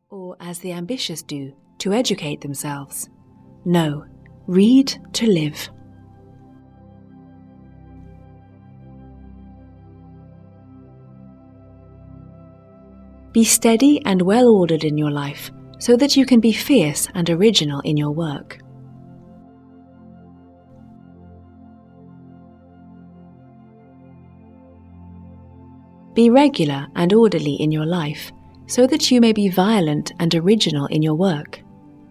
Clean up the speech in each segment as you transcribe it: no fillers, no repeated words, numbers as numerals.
or as the ambitious do, to educate themselves. No, read to live. Be steady and well-ordered in your life, so that you can be fierce and original in your work. Be regular and orderly in your life, so that you may be violent and original in your work.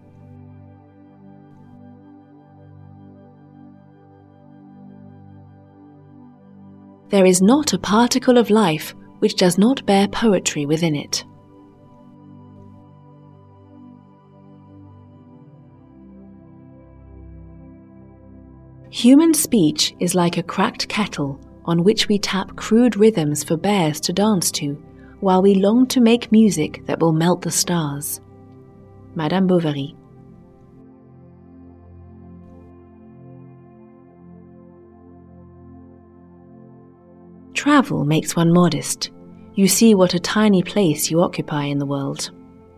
There is not a particle of life which does not bear poetry within it. Human speech is like a cracked kettle on which we tap crude rhythms for bears to dance to, while we long to make music that will melt the stars. Madame Bovary. Travel makes one modest. You see what a tiny place you occupy in the world.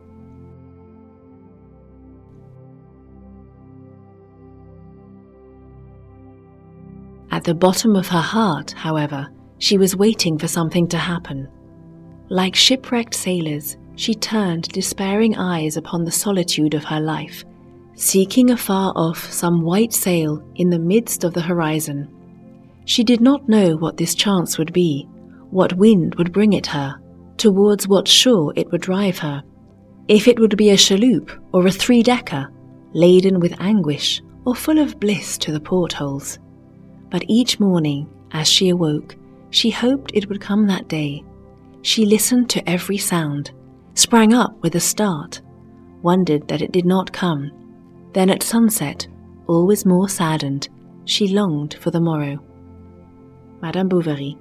At the bottom of her heart, however, she was waiting for something to happen. Like shipwrecked sailors, she turned despairing eyes upon the solitude of her life, seeking afar off some white sail in the midst of the horizon. She did not know what this chance would be, what wind would bring it her, towards what shore it would drive her, if it would be a chaloupe or a three-decker, laden with anguish or full of bliss to the portholes. But each morning, as she awoke, she hoped it would come that day. She listened to every sound, sprang up with a start, wondered that it did not come. Then at sunset, always more saddened, she longed for the morrow. Madame Bovary.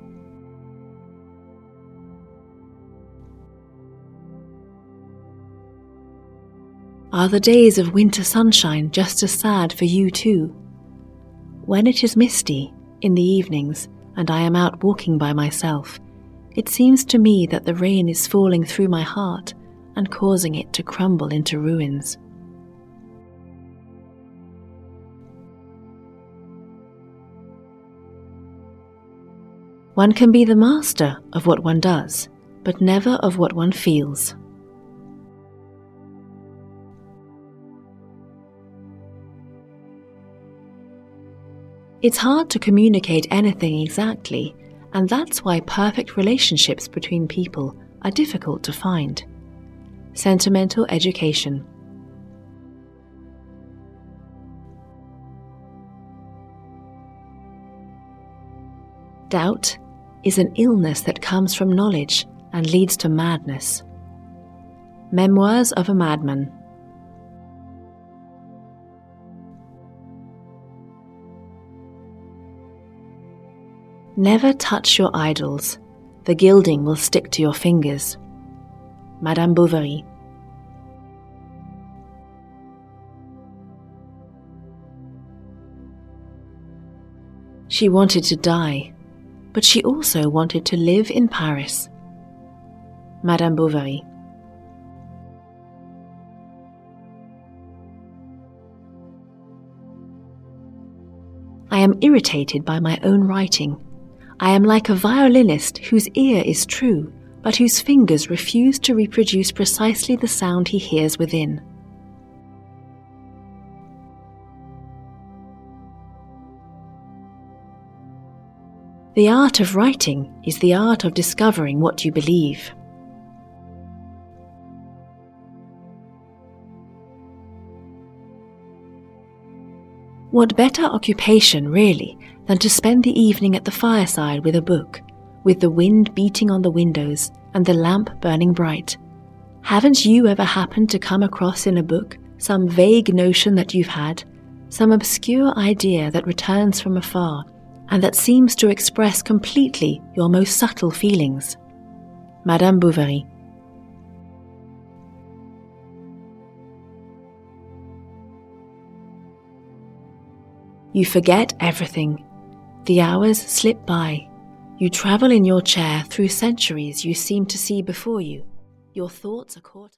Are the days of winter sunshine just as sad for you too? When it is misty, in the evenings, and I am out walking by myself, it seems to me that the rain is falling through my heart and causing it to crumble into ruins. One can be the master of what one does, but never of what one feels. It's hard to communicate anything exactly, and that's why perfect relationships between people are difficult to find. Sentimental education. Doubt is an illness that comes from knowledge and leads to madness. Memoirs of a Madman. Never touch your idols. The gilding will stick to your fingers. Madame Bovary. She wanted to die, but she also wanted to live in Paris. Madame Bovary. I am irritated by my own writing. I am like a violinist whose ear is true, but whose fingers refuse to reproduce precisely the sound he hears within. The art of writing is the art of discovering what you believe. What better occupation, really, than to spend the evening at the fireside with a book, with the wind beating on the windows and the lamp burning bright? Haven't you ever happened to come across in a book some vague notion that you've had, some obscure idea that returns from afar, and that seems to express completely your most subtle feelings? Madame Bovary. You forget everything. The hours slip by. You travel in your chair through centuries you seem to see before you. Your thoughts are caught